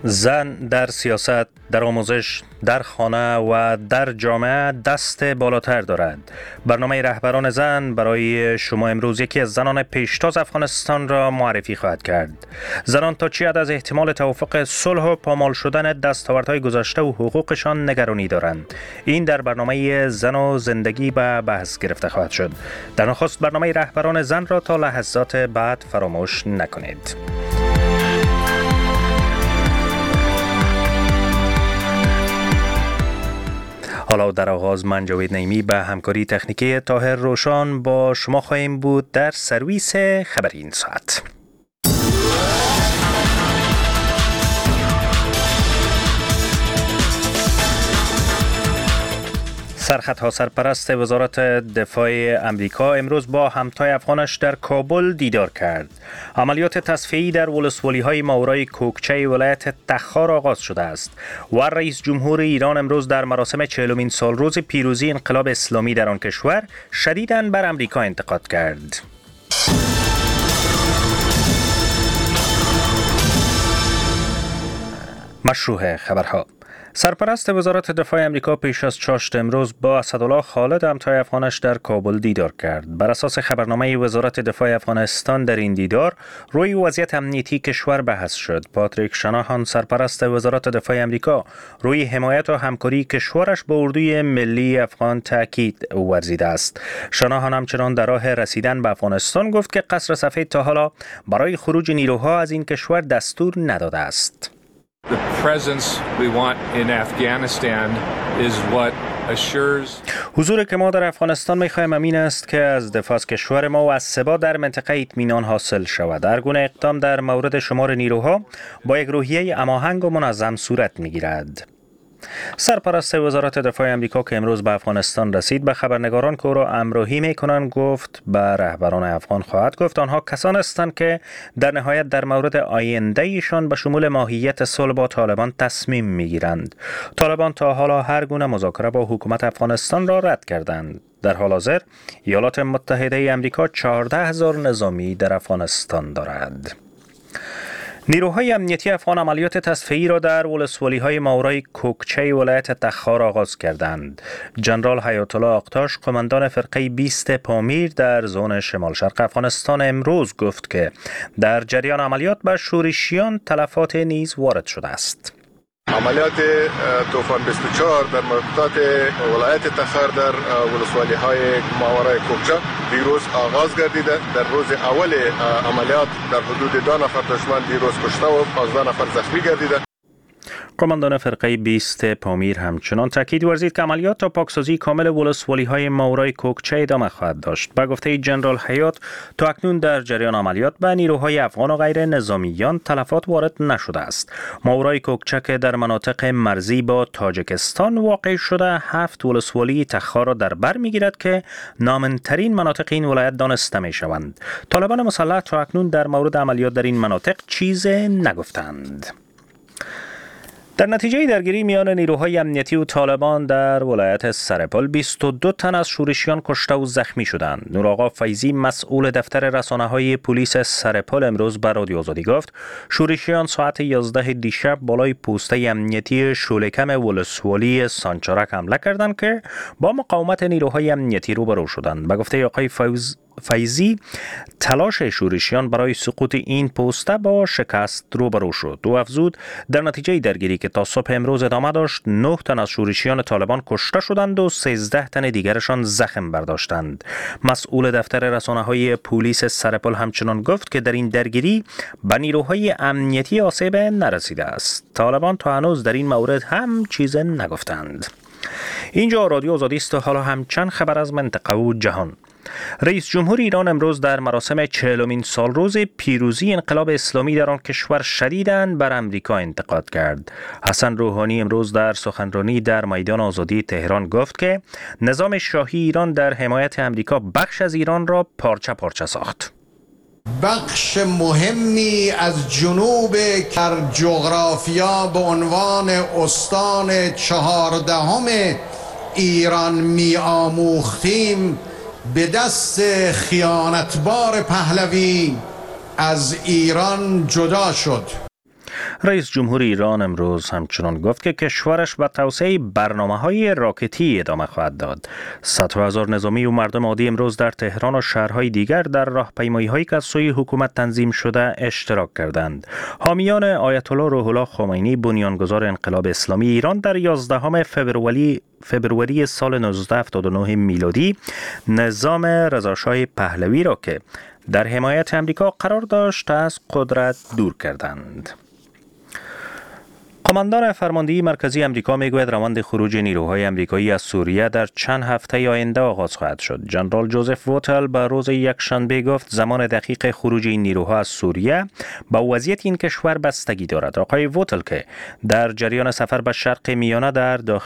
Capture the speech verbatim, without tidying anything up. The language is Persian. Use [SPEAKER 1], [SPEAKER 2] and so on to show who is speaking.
[SPEAKER 1] زن در سیاست، در آموزش، در خانه و در جامعه دست بالاتر دارد. برنامه رهبران زن برای شما امروز یکی از زنان پیشتاز افغانستان را معرفی خواهد کرد. زنان تا چی حد از احتمال توافق صلح و پامال شدن دستاوردهای گذشته و حقوقشان نگرانی دارند. این در برنامه زن و زندگی به بحث گرفته خواهد شد. در نخست برنامه رهبران زن را تا لحظات بعد فراموش نکنید. حالا در آغاز من جاوید نعیمی به همکاری تکنیکی طاهر روشان با شما خواهیم بود در سرویس خبری این ساعت. سرخط ها سرپرست وزارت دفاع امریکا امروز با همتای افغانش در کابل دیدار کرد. عملیات تصفیه‌ای در ولسوالی‌های ماورای کوکچه ولایت تخار آغاز شده است و رئیس جمهور ایران امروز در مراسم چهلمین سالروز پیروزی انقلاب اسلامی در آن کشور شدیداً بر امریکا انتقاد کرد. مشروع خبرها. سرپرست وزارت دفاع امریکا پیش از چاشت امروز با اسدالله خالد همتای افغانش در کابل دیدار کرد. بر اساس خبرنامه وزارت دفاع افغانستان در این دیدار روی وضعیت امنیتی کشور بحث شد. پاتریک شناهان سرپرست وزارت دفاع امریکا روی حمایت و همکاری کشورش با اردوی ملی افغان تاکید ورزیده است. شناهان همچنان در راه رسیدن به افغانستان گفت که قصر سفید تا حالا برای خروج نیروها از این کشور دستور نداده است.
[SPEAKER 2] The presence we want in Afghanistan is what assures
[SPEAKER 1] حضور که ما در افغانستان می‌خواهیم امین است که از دفاع از کشور ما و از ثبات در منطقه اطمینان حاصل شود. هر گونه اقدام در مورد شمار نیروها با یک روحیه هماهنگ و منظم صورت می‌گیرد. سرپرست وزارت دفاع امریکا که امروز به افغانستان رسید به خبرنگاران که او را همراهی می‌کنند گفت به رهبران افغان خواهد گفت آنها کسان هستند که در نهایت در مورد آینده ایشان به شمول ماهیت صلح با طالبان تصمیم می‌گیرند. طالبان تا حالا هر گونه مذاکره با حکومت افغانستان را رد کردند. در حال حاضر ایالات متحده امریکا چهارده هزار نظامی در افغانستان دارد. نیروهای امنیتی افغان عملیات تصفیه‌ای را در ولسوالی‌های ماورای کوکچه ولایت تخار آغاز کردند. جنرال حیات الله آقتاش قماندان فرقه بیست پامیر در زون شمال شرق افغانستان امروز گفت که در جریان عملیات به شورشیان تلفات نیز وارد شده است.
[SPEAKER 3] عملیات طوفان بیست و چهار در منطقه ولایت تخار در ولسوالی های ماورای کوکچه دیروز آغاز گردیده. در روز اول عملیات در حدود دو نفر دشمن دیروز کشته و پانزده نفر زخمی گردیده.
[SPEAKER 1] قماندان فرقه بیست پامیر همچنان تاکید ورزید که عملیات تا پاکسازی کامل ولسوالی های ماورای کوکچه ادامه خواهد داشت. با گفته جنرال حیات تا اکنون در جریان عملیات به نیروهای افغان و غیر نظامیان تلفات وارد نشده است. ماورای کوکچه که در مناطق مرزی با تاجیکستان واقع شده هفت ولسوالی تخار را در بر میگیرد که نامن‌ترین مناطق این ولایت دانسته می شوند. طالبان مسلح تا اکنون در مورد عملیات در این مناطق چیز نگفتند. در نتیجه درگیری میان نیروهای امنیتی و طالبان در ولایت سرپل بیست و دو تن از شورشیان کشته و زخمی شدند. نورآقا فیضی مسئول دفتر رسانه‌های پلیس سرپل امروز به رادیو آزادی گفت شورشیان ساعت یازده دیشب بالای پوسته امنیتی شولکم ولسوالی سانچارک حمله کردند که با مقاومت نیروهای امنیتی روبرو شدند. به گفته آقای فیض فیضی تلاش شورشیان برای سقوط این پوسته با شکست روبرو شد. او افزود در نتیجه درگیری که تا صبح امروز ادامه داشت نه تن از شورشیان طالبان کشته شدند و سیزده تن دیگرشان زخم برداشتند. مسئول دفتر رسانه‌های پلیس سرپل همچنان گفت که در این درگیری به نیروهای امنیتی آسیب نرسیده است. طالبان تا هنوز در این مورد هم چیز نگفتند. اینجا رادیو آزادی است و حالا هم چند خبر از منطقه و جهان. رئیس جمهور ایران امروز در مراسم چهلمین سالروز پیروزی انقلاب اسلامی در آن کشور شدیداً بر امریکا انتقاد کرد. حسن روحانی امروز در سخنرانی در میدان آزادی تهران گفت که نظام شاهی ایران در حمایت امریکا بخش از ایران را پارچه پارچه ساخت.
[SPEAKER 4] بخش مهمی از جنوب کر جغرافیا به عنوان استان چهاردهم ایران می آموختیم به دست خیانتبار پهلوی از ایران جدا شد.
[SPEAKER 1] رئیس جمهور ایران امروز همچنان گفت که کشورش به توسعه برنامه‌های راکتی ادامه خواهد داد. صدها هزار نظامی و مردم عادی امروز در تهران و شهرهای دیگر در راهپیمایی‌هایی که از سوی حکومت تنظیم شده اشتراک کردند. حامیان آیت الله روح الله خمینی بنیانگذار انقلاب اسلامی ایران در یازدهم فوریه فبروری سال نوزده هفتاد و نه میلادی نظام رضاشاه پهلوی را که در حمایت امریکا قرار داشت از قدرت دور کردند. قماندان فرماندهی مرکزی امریکا میگوید روند خروج نیروهای امریکایی از سوریه در چند هفته آینده آغاز خواهد شد. جنرال جوزف ووتل به روز یکشنبه گفت زمان دقیق خروج این نیروها از سوریه با وضعیت این کشور بستگی دارد. آقای ووتل که در جریان سفر به شرق میانه در